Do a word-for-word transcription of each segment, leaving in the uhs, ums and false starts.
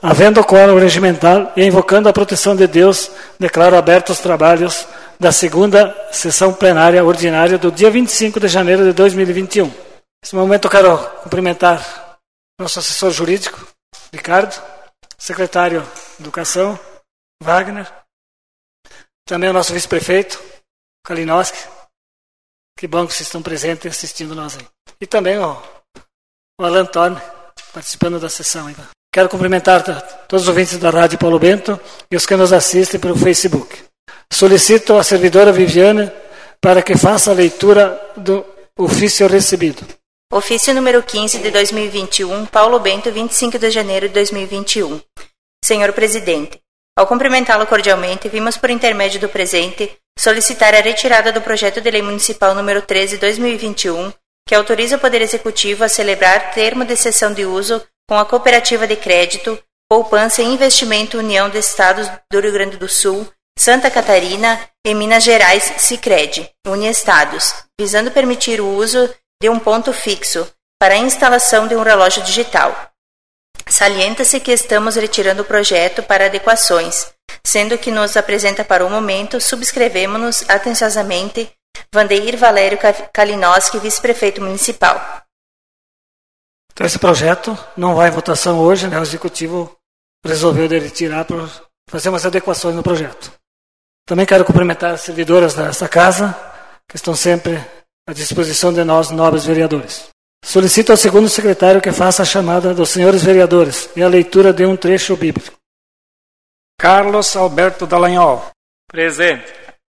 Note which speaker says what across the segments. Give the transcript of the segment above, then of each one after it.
Speaker 1: havendo quórum regimental e invocando a proteção de Deus, declaro abertos os trabalhos da segunda sessão plenária ordinária do dia vinte e cinco de janeiro de dois mil e vinte e um. Nesse momento eu quero cumprimentar nosso assessor jurídico, Ricardo, secretário de Educação, Wagner, também o nosso vice-prefeito, Kalinowski. Que bom que vocês estão presentes e assistindo nós aí. E também o, o Alan Thorne, participando da sessão aí. Quero cumprimentar todos os ouvintes da Rádio Paulo Bento e os que nos assistem pelo Facebook. Solicito a servidora Viviane para que faça a leitura do ofício recebido.
Speaker 2: Ofício número quinze de dois mil e vinte e um, Paulo Bento, vinte e cinco de janeiro de dois mil e vinte e um. Senhor Presidente, ao cumprimentá-lo cordialmente, vimos por intermédio do presente solicitar a retirada do projeto de lei municipal número treze de dois mil e vinte e um, que autoriza o Poder Executivo a celebrar termo de cessão de uso com a Cooperativa de Crédito, Poupança e Investimento União de Estados do Rio Grande do Sul, Santa Catarina e Minas Gerais Sicredi, Uniestados, visando permitir o uso de um ponto fixo para a instalação de um relógio digital. Salienta-se que estamos retirando o projeto para adequações, sendo que nos apresenta para o momento, subscrevemos-nos atenciosamente Vandeir Valério Kalinowski, vice-prefeito municipal.
Speaker 1: Então esse projeto não vai em votação hoje, né? O Executivo resolveu de retirar para fazer umas adequações no projeto. Também quero cumprimentar as servidoras desta casa, que estão sempre à disposição de nós, nobres vereadores. Solicito ao segundo secretário que faça a chamada dos senhores vereadores e a leitura de um trecho bíblico.
Speaker 3: Carlos Alberto Dallagnol.
Speaker 4: Presente.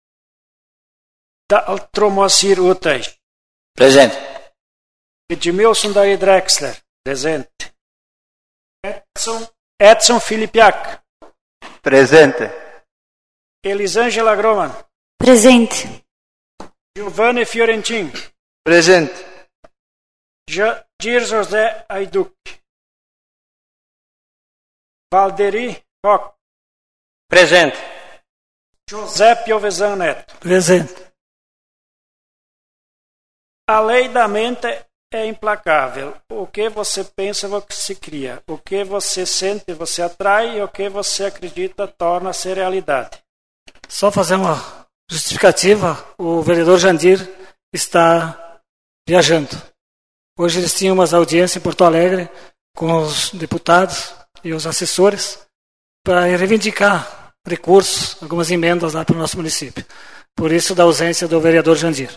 Speaker 3: Daltro Moacir Utas.
Speaker 4: Presente.
Speaker 3: Edmilson Daí Drexler. Presente. Edson, Edson Filipiak.
Speaker 4: Presente.
Speaker 3: Elisângela Groman.
Speaker 5: Presente.
Speaker 3: Giovanni Fiorentin.
Speaker 4: Presente.
Speaker 3: Jadir José Aiduc. Valderi Roque.
Speaker 4: Presente.
Speaker 3: José Piovesan Neto.
Speaker 1: Presente.
Speaker 3: A lei da mente é implacável. O que você pensa, você cria. O que você sente, você atrai. E o que você acredita, torna-se realidade.
Speaker 1: Só fazer uma justificativa. O vereador Jandir está viajando. Hoje eles tinham umas audiências em Porto Alegre com os deputados e os assessores para reivindicar recursos, algumas emendas lá para o nosso município. Por isso, da ausência do vereador Jandir.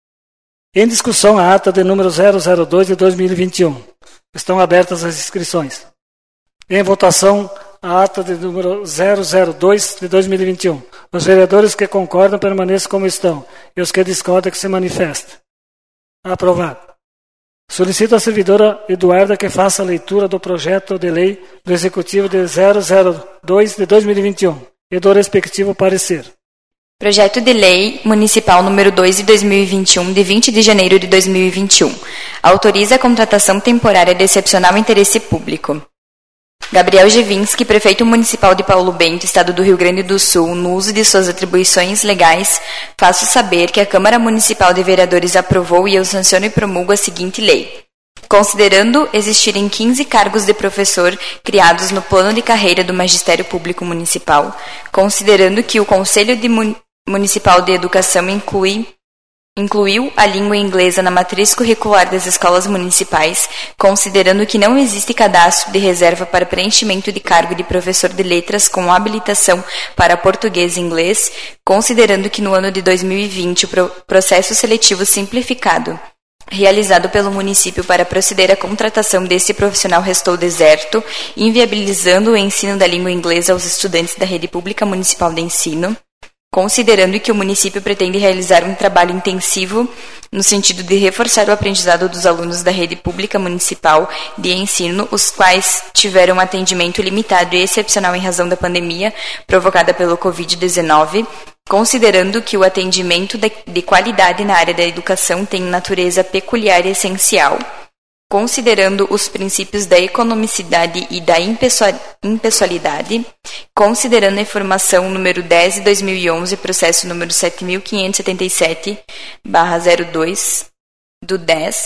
Speaker 1: Em discussão, a ata de número zero zero dois de dois mil e vinte e um. Estão abertas as inscrições. Em votação, a ata de número zero zero dois de dois mil e vinte e um. Os vereadores que concordam permaneçam como estão e os que discordam que se manifestem. Aprovado. Solicito à servidora Eduarda que faça a leitura do projeto de lei do Executivo de zero zero dois de dois mil e vinte e um e do respectivo parecer.
Speaker 5: Projeto de Lei Municipal número dois de dois mil e vinte e um, de vinte de janeiro de dois mil e vinte e um. Autoriza a contratação temporária de excepcional interesse público. Gabriel Gevinski, prefeito municipal de Paulo Bento, Estado do Rio Grande do Sul, no uso de suas atribuições legais, faço saber que a Câmara Municipal de Vereadores aprovou e eu sanciono e promulgo a seguinte lei. Considerando existirem quinze cargos de professor criados no plano de carreira do Magistério Público Municipal, considerando que o Conselho de Mun- Municipal de Educação inclui Incluiu a língua inglesa na matriz curricular das escolas municipais, considerando que não existe cadastro de reserva para preenchimento de cargo de professor de letras com habilitação para português e inglês, considerando que no ano de dois mil e vinte o pro- processo seletivo simplificado realizado pelo município para proceder à contratação desse profissional restou deserto, inviabilizando o ensino da língua inglesa aos estudantes da rede pública municipal de ensino, considerando que o município pretende realizar um trabalho intensivo no sentido de reforçar o aprendizado dos alunos da rede pública municipal de ensino, os quais tiveram atendimento limitado e excepcional em razão da pandemia provocada pelo covid dezenove, considerando que o atendimento de qualidade na área da educação tem natureza peculiar e essencial, considerando os princípios da economicidade e da impessoalidade, considerando a informação número dez de dois mil e onze, processo número sete mil quinhentos e setenta e sete barra zero dois do dez,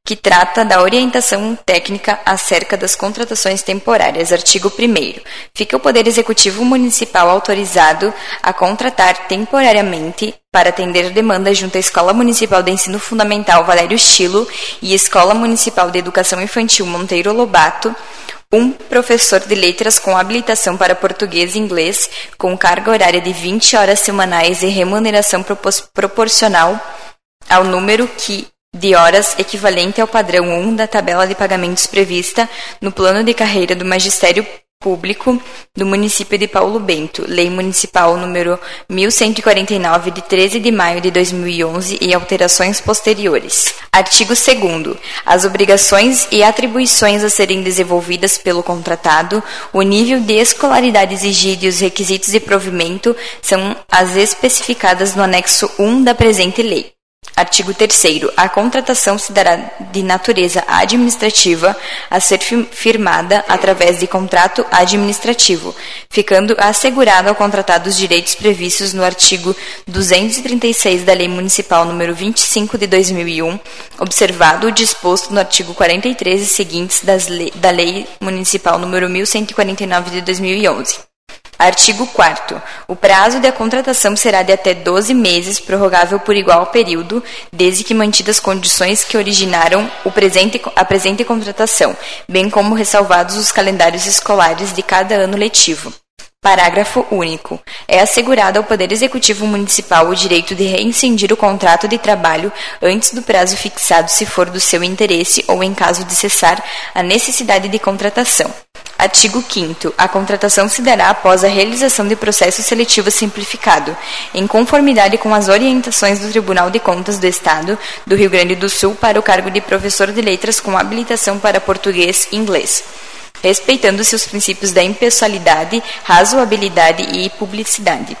Speaker 5: que trata da orientação técnica acerca das contratações temporárias. Artigo primeiro. Fica o Poder Executivo Municipal autorizado a contratar temporariamente para atender demanda junto à Escola Municipal de Ensino Fundamental Valério Stilo e Escola Municipal de Educação Infantil Monteiro Lobato, um professor de letras com habilitação para português e inglês, com carga horária de vinte horas semanais e remuneração propos- proporcional ao número que de horas equivalente ao padrão um da tabela de pagamentos prevista no plano de carreira do Magistério Público do município de Paulo Bento, Lei Municipal número mil cento e quarenta e nove, de treze de maio de dois mil e onze e alterações posteriores. Artigo segundo. As obrigações e atribuições a serem desenvolvidas pelo contratado, o nível de escolaridade exigido e os requisitos de provimento são as especificadas no anexo um da presente lei. Artigo terceiro. A contratação se dará de natureza administrativa a ser firmada através de contrato administrativo, ficando assegurado ao contratado os direitos previstos no artigo duzentos e trinta e seis da Lei Municipal número vinte e cinco de dois mil e um, observado o disposto no artigo quarenta e três e seguintes das le- da Lei Municipal número mil cento e quarenta e nove de dois mil e onze. Artigo quarto. O prazo da contratação será de até doze meses, prorrogável por igual período, desde que mantidas as condições que originaram o presente, a presente contratação, bem como ressalvados os calendários escolares de cada ano letivo. Parágrafo único. É assegurado ao Poder Executivo Municipal o direito de reincindir o contrato de trabalho antes do prazo fixado, se for do seu interesse ou em caso de cessar a necessidade de contratação. Artigo quinto. A contratação se dará após a realização de processo seletivo simplificado, em conformidade com as orientações do Tribunal de Contas do Estado do Rio Grande do Sul para o cargo de professor de letras com habilitação para português e inglês, respeitando-se os princípios da impessoalidade, razoabilidade e publicidade.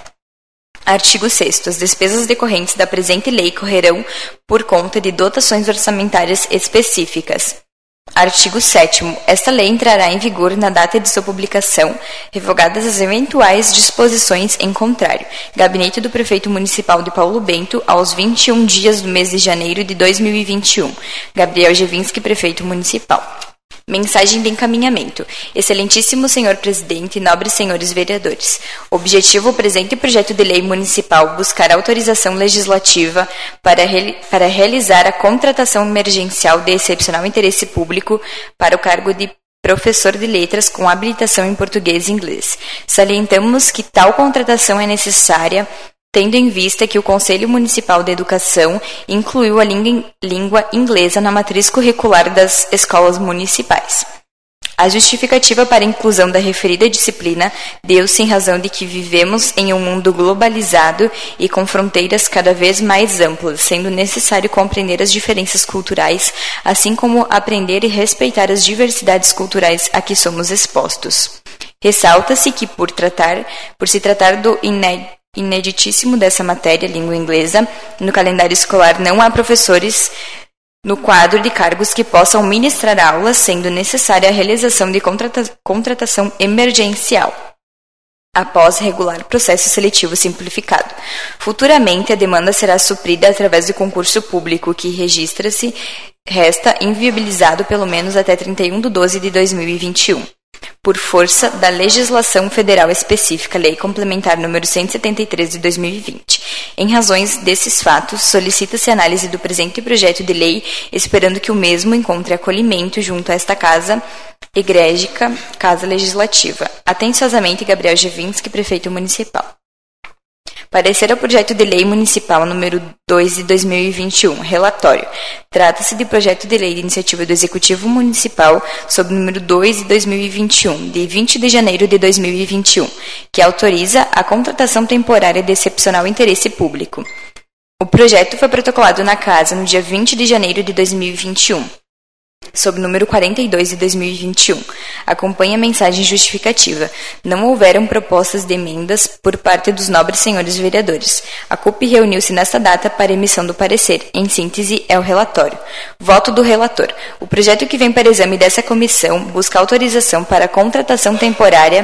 Speaker 5: Artigo sexto. As despesas decorrentes da presente lei correrão por conta de dotações orçamentárias específicas. Artigo sétimo. Esta lei entrará em vigor na data de sua publicação, revogadas as eventuais disposições em contrário. Gabinete do Prefeito Municipal de Paulo Bento, aos vinte e um dias do mês de janeiro de dois mil e vinte e um. Gabriel Gevinski, Prefeito Municipal. Mensagem de encaminhamento. Excelentíssimo senhor presidente e nobres senhores vereadores. Objetivo: o presente projeto de lei municipal buscar autorização legislativa para, re... para realizar a contratação emergencial de excepcional interesse público para o cargo de professor de letras com habilitação em português e inglês. Salientamos que tal contratação é necessária tendo em vista que o Conselho Municipal de Educação incluiu a língua inglesa na matriz curricular das escolas municipais. A justificativa para a inclusão da referida disciplina deu-se em razão de que vivemos em um mundo globalizado e com fronteiras cada vez mais amplas, sendo necessário compreender as diferenças culturais, assim como aprender e respeitar as diversidades culturais a que somos expostos. Ressalta-se que, por, tratar, por se tratar do inédito ineditíssimo dessa matéria, língua inglesa, no calendário escolar não há professores no quadro de cargos que possam ministrar aulas, sendo necessária a realização de contrata- contratação emergencial, após regular processo seletivo simplificado. Futuramente, a demanda será suprida através do concurso público, que registra-se, resta inviabilizado pelo menos até trinta e um de doze de dois mil e vinte e um. Por força da legislação federal específica, Lei Complementar número cento e setenta e três de dois mil e vinte. Em razões desses fatos, solicita-se análise do presente projeto de lei, esperando que o mesmo encontre acolhimento junto a esta casa egrégica, Casa Legislativa. Atenciosamente, Gabriel Gevinski, Prefeito Municipal. Parecer ao projeto de lei municipal número dois de dois mil e vinte e um. Relatório. Trata-se de projeto de lei de iniciativa do Executivo Municipal sob o número dois de dois mil e vinte e um, de vinte de janeiro de dois mil e vinte e um, que autoriza a contratação temporária de excepcional interesse público. O projeto foi protocolado na Casa no dia vinte de janeiro de dois mil e vinte e um. Sob o número quarenta e dois de dois mil e vinte e um. Acompanha a mensagem justificativa. Não houveram propostas de emendas por parte dos nobres senhores vereadores. A C U P reuniu-se nesta data para emissão do parecer. Em síntese, é o relatório. Voto do relator. O projeto que vem para exame dessa comissão busca autorização para a contratação temporária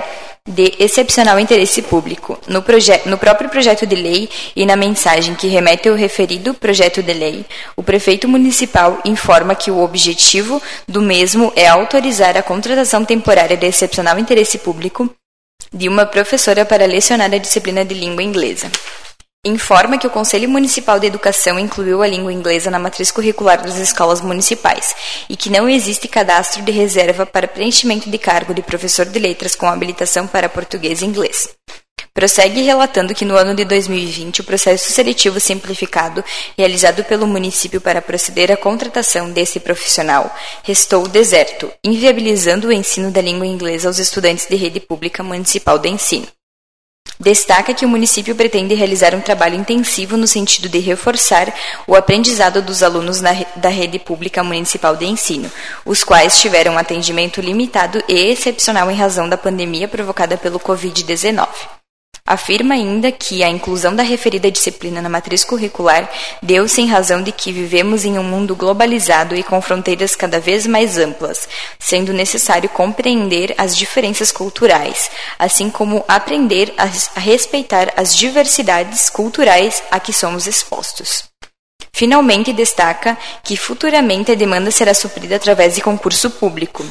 Speaker 5: de excepcional interesse público. No, proje- no próprio projeto de lei e na mensagem que remete ao referido projeto de lei, o prefeito municipal informa que o objetivo do mesmo é autorizar a contratação temporária de excepcional interesse público de uma professora para lecionar a disciplina de língua inglesa. Informa que o Conselho Municipal de Educação incluiu a língua inglesa na matriz curricular das escolas municipais e que não existe cadastro de reserva para preenchimento de cargo de professor de letras com habilitação para português e inglês. Prossegue relatando que no ano de dois mil e vinte o processo seletivo simplificado realizado pelo município para proceder à contratação desse profissional restou deserto, inviabilizando o ensino da língua inglesa aos estudantes de rede pública municipal de ensino. Destaca que o município pretende realizar um trabalho intensivo no sentido de reforçar o aprendizado dos alunos na, da rede pública municipal de ensino, os quais tiveram um atendimento limitado e excepcional em razão da pandemia provocada pelo covid dezenove. Afirma ainda que a inclusão da referida disciplina na matriz curricular deu-se em razão de que vivemos em um mundo globalizado e com fronteiras cada vez mais amplas, sendo necessário compreender as diferenças culturais, assim como aprender a, a respeitar as diversidades culturais a que somos expostos. Finalmente, destaca que futuramente a demanda será suprida através de concurso público,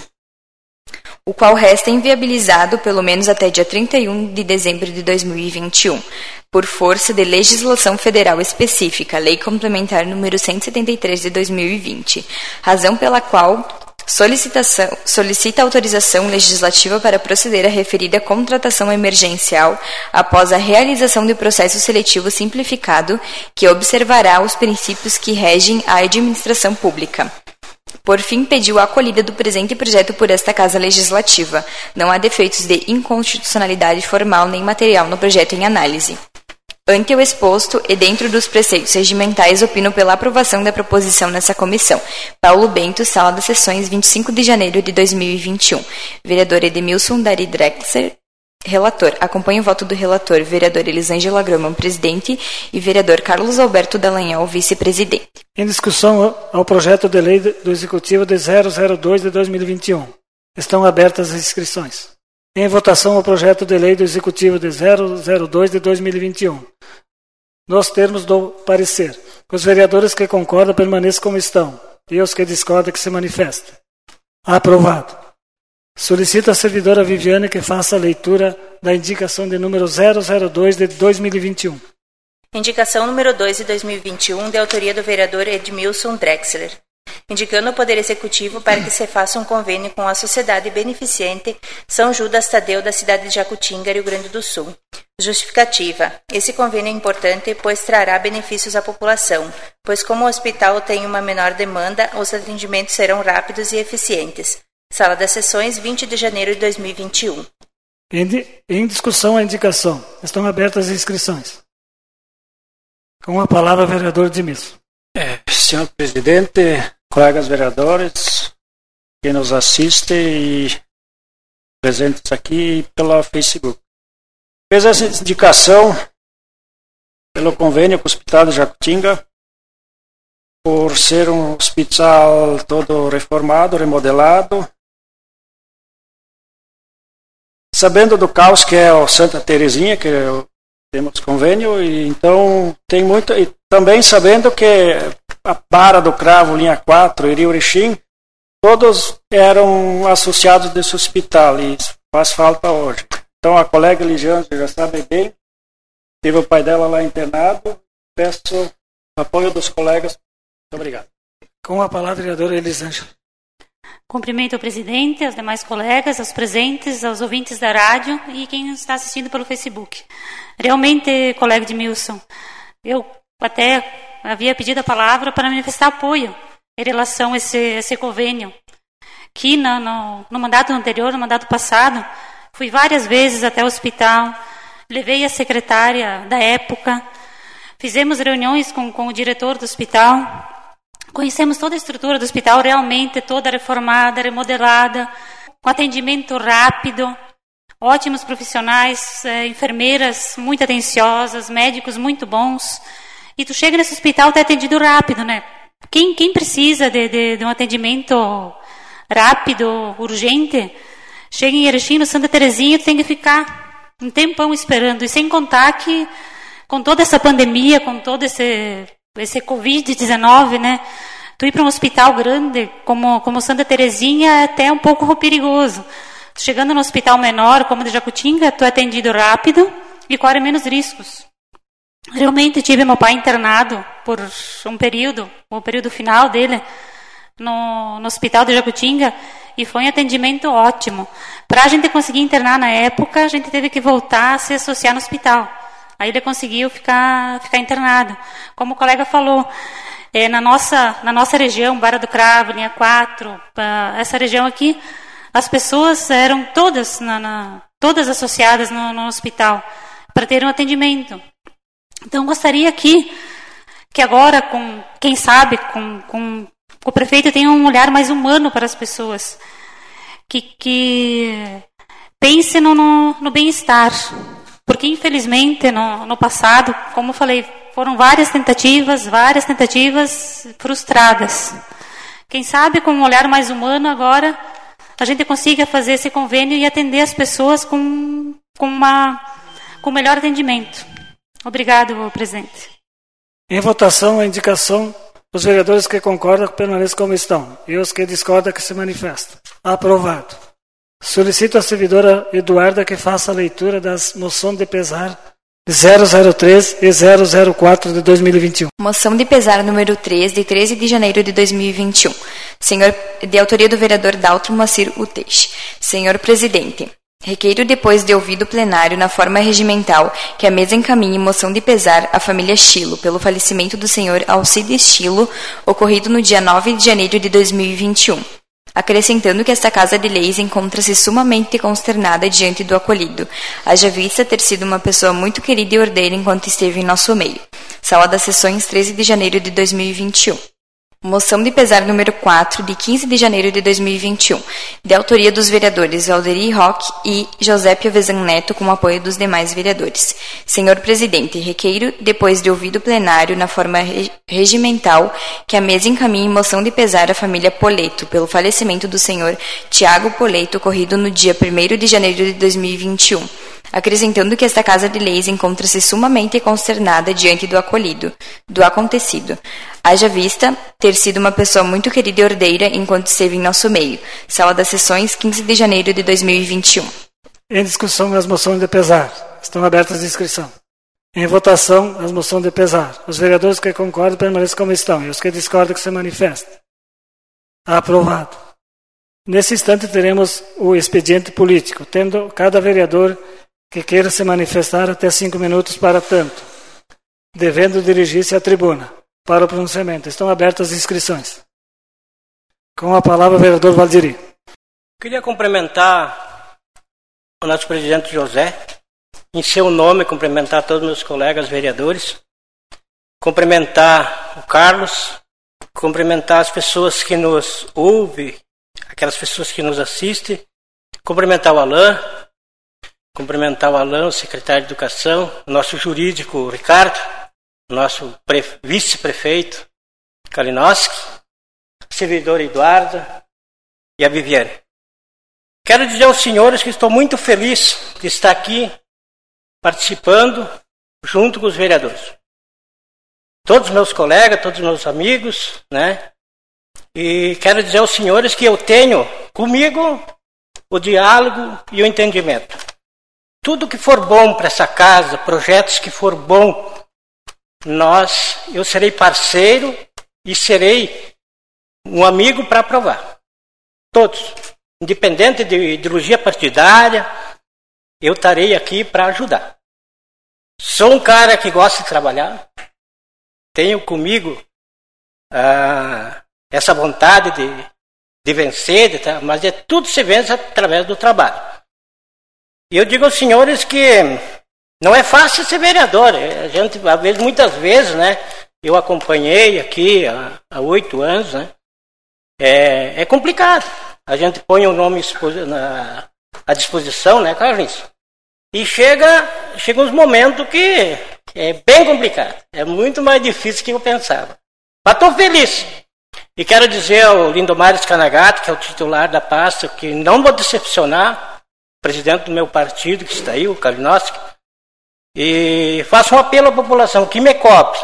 Speaker 5: o qual resta inviabilizado pelo menos até dia trinta e um de dezembro de dois mil e vinte e um, por força de legislação federal específica, Lei Complementar número cento e setenta e três de dois mil e vinte, razão pela qual solicitação, solicita autorização legislativa para proceder à referida contratação emergencial após a realização do processo seletivo simplificado que observará os princípios que regem a administração pública. Por fim, pediu a acolhida do presente projeto por esta Casa Legislativa. Não há defeitos de inconstitucionalidade formal nem material no projeto em análise. Ante o exposto e dentro dos preceitos regimentais, opino pela aprovação da proposição nessa comissão. Paulo Bento, Sala das Sessões, vinte e cinco de janeiro de dois mil e vinte e um. Vereador Edmilson Dari Drexler. Relator. Acompanha o voto do relator, vereador Elisângela Groman, presidente, e vereador Carlos Alberto Dallagnol, vice-presidente.
Speaker 1: Em discussão ao projeto de lei do Executivo de zero zero dois de dois mil e vinte e um. Estão abertas as inscrições. Em votação ao projeto de lei do Executivo de zero zero dois de dois mil e vinte e um. Nos termos do parecer, os vereadores que concordam permaneçam como estão, e os que discordam que se manifestem. Aprovado. Solicito à servidora Viviane que faça a leitura da indicação de número zero zero dois de dois mil e vinte e um.
Speaker 2: Indicação número dois de dois mil e vinte e um, de autoria do vereador Edmilson Drexler. Indicando o Poder Executivo para que se faça um convênio com a Sociedade Beneficente São Judas Tadeu da cidade de Jacutinga, Rio Grande do Sul. Justificativa. Esse convênio é importante, pois trará benefícios à população, pois como o hospital tem uma menor demanda, os atendimentos serão rápidos e eficientes. Sala das Sessões, vinte de janeiro de dois mil e vinte e um.
Speaker 1: Em, di- em discussão a indicação. Estão abertas as inscrições. Com a palavra, vereador Edmilson.
Speaker 3: É, senhor presidente, colegas vereadores, que nos assiste e presentes aqui pela Facebook. Fez essa indicação pelo convênio com o Hospital de Jacutinga, por ser um hospital todo reformado, remodelado, sabendo do caos que é o Santa Terezinha, que temos convênio, e então tem muito, e também sabendo que a Barra do Cravo, linha quatro, Iriurixim, todos eram associados desse hospital, e isso faz falta hoje. Então a colega Ligiane já sabe bem, teve o pai dela lá internado, peço o apoio dos colegas. Muito obrigado.
Speaker 1: Com a palavra, vereadora Elisângela.
Speaker 6: Cumprimento ao presidente, aos demais colegas, aos presentes, aos ouvintes da rádio e quem está assistindo pelo Facebook. Realmente, colega Edmilson, eu até havia pedido a palavra para manifestar apoio em relação a esse, esse convênio, que no, no, no mandato anterior, no mandato passado, fui várias vezes até o hospital, levei a secretária da época, fizemos reuniões com, com o diretor do hospital, conhecemos toda a estrutura do hospital, realmente toda reformada, remodelada, com atendimento rápido, ótimos profissionais, eh, enfermeiras muito atenciosas, médicos muito bons. E tu chega nesse hospital, tu é atendido rápido, né? Quem, quem precisa de, de, de um atendimento rápido, urgente, Chega em Erechim, no Santa Terezinha, tu tem que ficar um tempão esperando. E sem contar que, com toda essa pandemia, com todo esse, esse covid dezenove, né? Tu ir para um hospital grande, como, como Santa Terezinha, é até um pouco perigoso. Chegando no hospital menor, como o de Jacutinga, tu é atendido rápido e corre menos riscos. Realmente tive meu pai internado por um período, o período final dele, no, no hospital de Jacutinga, e foi um atendimento ótimo. Para a gente conseguir internar na época, a gente teve que voltar a se associar no hospital. Aí ele conseguiu ficar, ficar internado. Como o colega falou, é, na, nossa, na nossa região, Barra do Cravo, linha quatro, essa região aqui, as pessoas eram todas, na, na, todas associadas no, no hospital para ter um atendimento. Então, gostaria aqui que agora, com, quem sabe, com, com o prefeito tenha um olhar mais humano para as pessoas, que, que pense no, no, no bem-estar, porque infelizmente no, no passado, como eu falei, foram várias tentativas, várias tentativas frustradas. Quem sabe com um olhar mais humano agora a gente consiga fazer esse convênio e atender as pessoas com, com, uma, com melhor atendimento. Obrigado, presidente.
Speaker 1: Em votação, a indicação, os vereadores que concordam permaneçam como estão e os que discordam que se manifestam. Aprovado. Solicito à servidora Eduarda que faça a leitura das moções de pesar de zero zero três e zero zero quatro de dois mil e vinte e um.
Speaker 5: Moção de pesar número três, de treze de janeiro de dois mil e vinte e um. Senhor, de autoria do vereador Daltro Moacir Uteixe. Senhor presidente, requeiro, depois de ouvido o plenário na forma regimental, que a mesa encaminhe moção de pesar à família Chilo pelo falecimento do senhor Alcides Chilo, ocorrido no dia nove de janeiro de dois mil e vinte e um. Acrescentando que esta Casa de Leis encontra-se sumamente consternada diante do acolhido, haja vista ter sido uma pessoa muito querida e ordeira enquanto esteve em nosso meio. Sala das Sessões, treze de janeiro de dois mil e vinte e um. Moção de pesar número quatro, de quinze de janeiro de dois mil e vinte e um, de autoria dos vereadores Valderi Roque e José Piovesan Neto, com o apoio dos demais vereadores. Senhor presidente, requeiro, depois de ouvido o plenário na forma re regimental, que a mesa encaminhe moção de pesar à família Poleto pelo falecimento do senhor Tiago Poleto, ocorrido no dia primeiro de janeiro de dois mil e vinte e um. Acrescentando que esta Casa de Leis encontra-se sumamente consternada diante do acolhido, do acontecido. Haja vista ter sido uma pessoa muito querida e ordeira enquanto esteve em nosso meio. Sala das Sessões, quinze de janeiro de dois mil e vinte e um.
Speaker 1: Em discussão, as moções de pesar. Estão abertas de inscrição. Em votação, as moções de pesar. Os vereadores que concordam permaneçam como estão e os que discordam que se manifestem. Aprovado. Nesse instante teremos o expediente político, tendo cada vereador que queira se manifestar até cinco minutos para tanto, devendo dirigir-se à tribuna para o pronunciamento. Estão abertas as inscrições. Com a palavra, o vereador Valderi.
Speaker 7: Queria cumprimentar o nosso presidente José, em seu nome, cumprimentar todos os meus colegas vereadores, cumprimentar o Carlos, cumprimentar as pessoas que nos ouvem, aquelas pessoas que nos assistem, cumprimentar o Alain, cumprimentar o Alain, o secretário de Educação, o nosso jurídico, o Ricardo, o nosso vice-prefeito, Kalinowski, o servidor Eduardo e a Viviane. Quero dizer aos senhores que estou muito feliz de estar aqui participando junto com os vereadores. Todos os meus colegas, todos os meus amigos, né? E quero dizer aos senhores que eu tenho comigo o diálogo e o entendimento. Tudo que for bom para essa casa, projetos que for bom, nós, eu serei parceiro e serei um amigo para aprovar. Todos, independente de ideologia partidária, eu estarei aqui para ajudar. Sou um cara que gosta de trabalhar, tenho comigo ah, essa vontade de, de vencer, de, mas é tudo se vence através do trabalho. E eu digo aos senhores que não é fácil ser vereador. A gente, às vezes, muitas vezes, né? Eu acompanhei aqui há, há oito anos, né? É, é complicado. A gente põe o nome na, à disposição, né, Carlinhos? E chega, chega uns momentos que é bem complicado. É muito mais difícil do que eu pensava. Mas estou feliz. E quero dizer ao Lindomar Scanagato, que é o titular da pasta, que não vou decepcionar. presidente do meu partido que está aí, o Kalinowski, e faço um apelo à população que me cobre.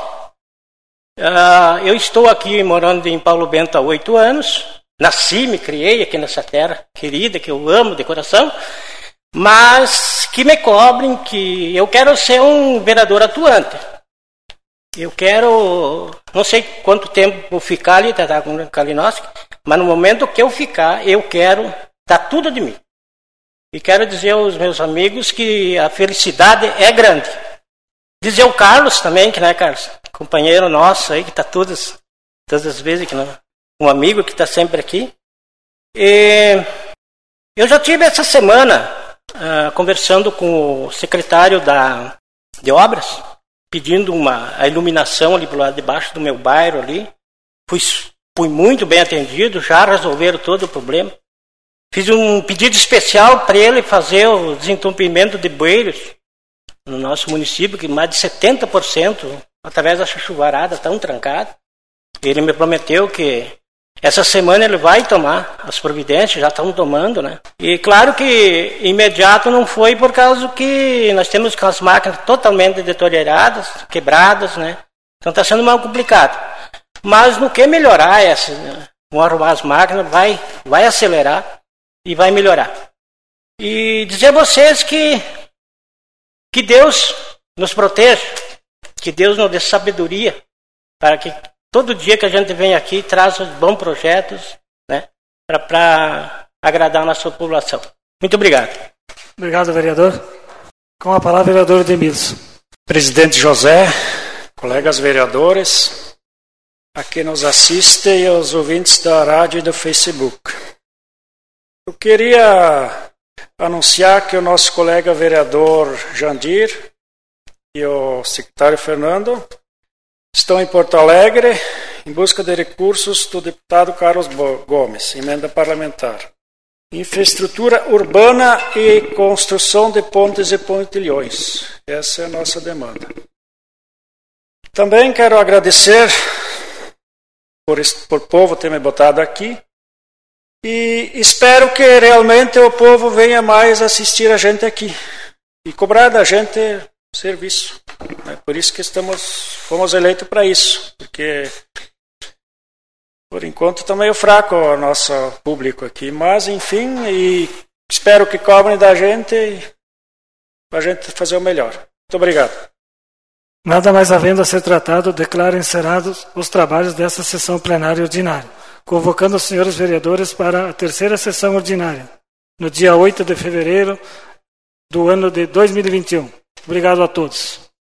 Speaker 7: Uh, eu estou aqui morando em Paulo Bento há oito anos, nasci, me criei aqui nessa terra querida, que eu amo de coração, mas que me cobrem que eu quero ser um vereador atuante. Eu quero, não sei quanto tempo vou ficar ali, tá, com o Kalinowski, mas no momento que eu ficar, eu quero dar tudo de mim. E quero dizer aos meus amigos que a felicidade é grande. Dizer ao Carlos também, que, né, Carlos? Companheiro nosso aí, que está todas, todas as vezes, que não, um amigo que está sempre aqui. E eu já tive essa semana uh, conversando com o secretário da, de obras, pedindo uma, a iluminação ali do lado de baixo do meu bairro ali. Fui, fui muito bem atendido, já resolveram todo o problema. Fiz um pedido especial para ele fazer o desentupimento de bueiros no nosso município, que mais de setenta por cento, através da chuvarada, estão trancados. Ele me prometeu que essa semana ele vai tomar as providências, já estão tomando, né? E claro que imediato não foi por causa que nós temos as máquinas totalmente deterioradas, quebradas, né? Então está sendo mal complicado. Mas no que melhorar essa, né? Vão arrumar as máquinas, vai, vai acelerar e vai melhorar. E dizer a vocês que, que Deus nos proteja, que Deus nos dê sabedoria, para que todo dia que a gente vem aqui traz bons projetos, né, para agradar a nossa população. Muito obrigado.
Speaker 1: Obrigado, vereador. Com a palavra, vereador Edmilson.
Speaker 3: Presidente José, colegas vereadores, a quem nos assiste e aos ouvintes da rádio e do Facebook. Eu queria anunciar que o nosso colega vereador Jandir e o secretário Fernando estão em Porto Alegre em busca de recursos do deputado Carlos Gomes, emenda parlamentar. Infraestrutura urbana e construção de pontes e pontilhões. Essa é a nossa demanda. Também quero agradecer por, por o povo ter me botado aqui. E espero que realmente o povo venha mais assistir a gente aqui e cobrar da gente serviço. É por isso que estamos, fomos eleitos para isso, porque por enquanto está meio fraco o nosso público aqui, mas enfim, e espero que cobrem da gente para a gente fazer o melhor. Muito obrigado.
Speaker 1: Nada mais havendo a ser tratado, declaro encerrados os trabalhos desta sessão plenária ordinária, convocando os senhores vereadores para a terceira sessão ordinária, no dia oito de fevereiro do ano de dois mil e vinte e um. Obrigado a todos.